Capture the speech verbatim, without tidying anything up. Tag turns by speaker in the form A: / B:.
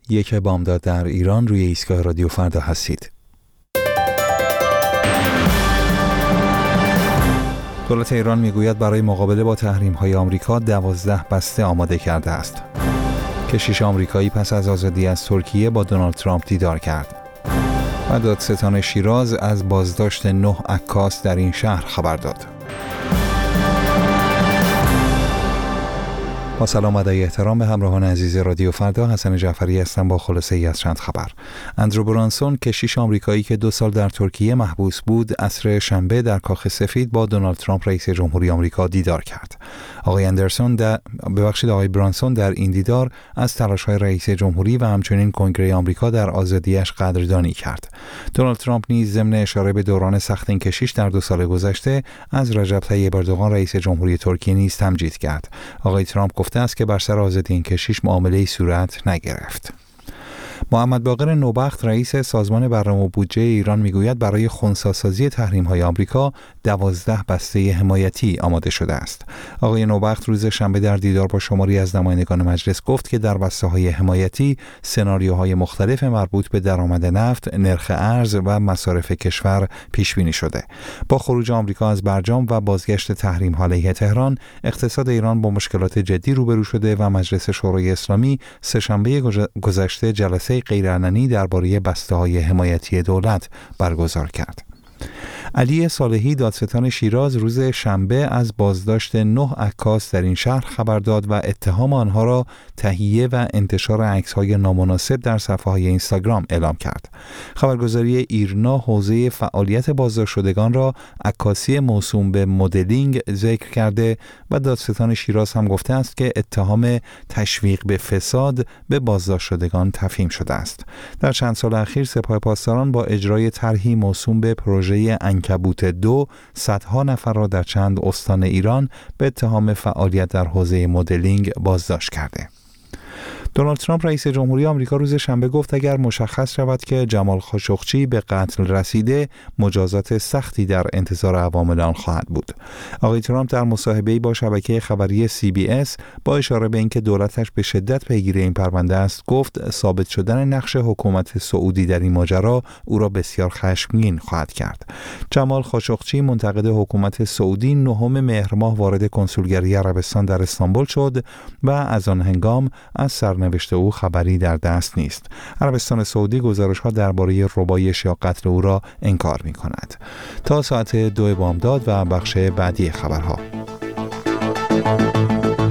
A: یک بامداد در ایران، روی ایستگاه رادیو فردا هستید. دولت ایران میگوید برای مقابله با تحریم‌های آمریکا دوازده بسته آماده کرده است. کشیش آمریکایی پس از آزادی از ترکیه با دونالد ترامپ دیدار کرد. و دادستان شیراز از بازداشت نه عکاس در این شهر خبر داد. با سلام و ادای احترام به همراهان عزیز رادیو فردا، حسن جعفری هستم با خلاصه ای از چند خبر. اندرو برانسون، کشیش آمریکایی که دو سال در ترکیه محبوس بود، عصر شنبه در کاخ سفید با دونالد ترامپ رئیس جمهوری آمریکا دیدار کرد. آقای اندرسون در ببخشید آقای برانسون در این دیدار از تلاش‌های رئیس جمهوری و همچنین کنگره آمریکا در آزادیش قدردانی کرد. دونالد ترامپ نیز ضمن اشاره به دوران سخت این کشیش در دو سال گذشته از رجب طیب اردوغان رئیس جمهوری ترکیه نیز تمجید کرد. آقای ترامپ گفته است که بر سر آزادی این کشیش معامله‌ای صورت نگرفت. محمد باقر نوبخت، رئیس سازمان برنامه و بودجه ایران، میگوید برای خنثی‌سازی تحریم‌های آمریکا دوازده بسته حمایتی آماده شده است. آقای نوبخت روز شنبه در دیدار با شماری از نمایندگان مجلس گفت که در بسته‌های حمایتی سناریوهای مختلف مربوط به درآمد نفت، نرخ ارز و مصارف کشور پیش بینی شده. با خروج آمریکا از برجام و بازگشت تحریم‌ها علیه تهران، اقتصاد ایران با مشکلات جدی روبرو شده و مجلس شورای اسلامی سه‌شنبه گذشته جلسه غیرعلنی درباره بسته‌های حمایتی دولت برگزار کرد. علی صالحی، دادستان شیراز، روز شنبه از بازداشت نه عکاس در این شهر خبر داد و اتهام آنها را تهیه و انتشار عکس‌های نامناسب در صفحه‌های اینستاگرام اعلام کرد. خبرگزاری ایرنا حوزه فعالیت بازداشت شدگان را عکاسی موسوم به مدلینگ ذکر کرده و دادستان شیراز هم گفته است که اتهام تشویق به فساد به بازداشت شدگان تفهیم شده است. در چند سال اخیر سپاه پاسداران با اجرای طرحی موسوم به پروژه عنکبوت دو صدها نفر را در چند استان ایران به اتهام فعالیت در حوزه مدلینگ بازداشت کرده. دونالد ترامپ رئیس جمهوری آمریکا روز شنبه گفت اگر مشخص شود که جمال خاشقچی به قتل رسیده، مجازات سختی در انتظار عوامل آن خواهد بود. آقای ترامپ در مصاحبه‌ای با شبکه خبری سی بی اس با اشاره به اینکه دولتش به شدت پیگیر این پرونده است، گفت ثابت شدن نقش حکومت سعودی در این ماجرا او را بسیار خشمگین خواهد کرد. جمال خاشقچی منتقد حکومت سعودی نهم مهر ماه وارد کنسولگری عربستان در استانبول شد و از آن هنگام از سرنوشت او خبری در دست نیست. عربستان سعودی گزارش‌ها درباره ربایش یا قتل او را انکار می‌کند. تا ساعت دو بامداد و بخش بعدی خبرها.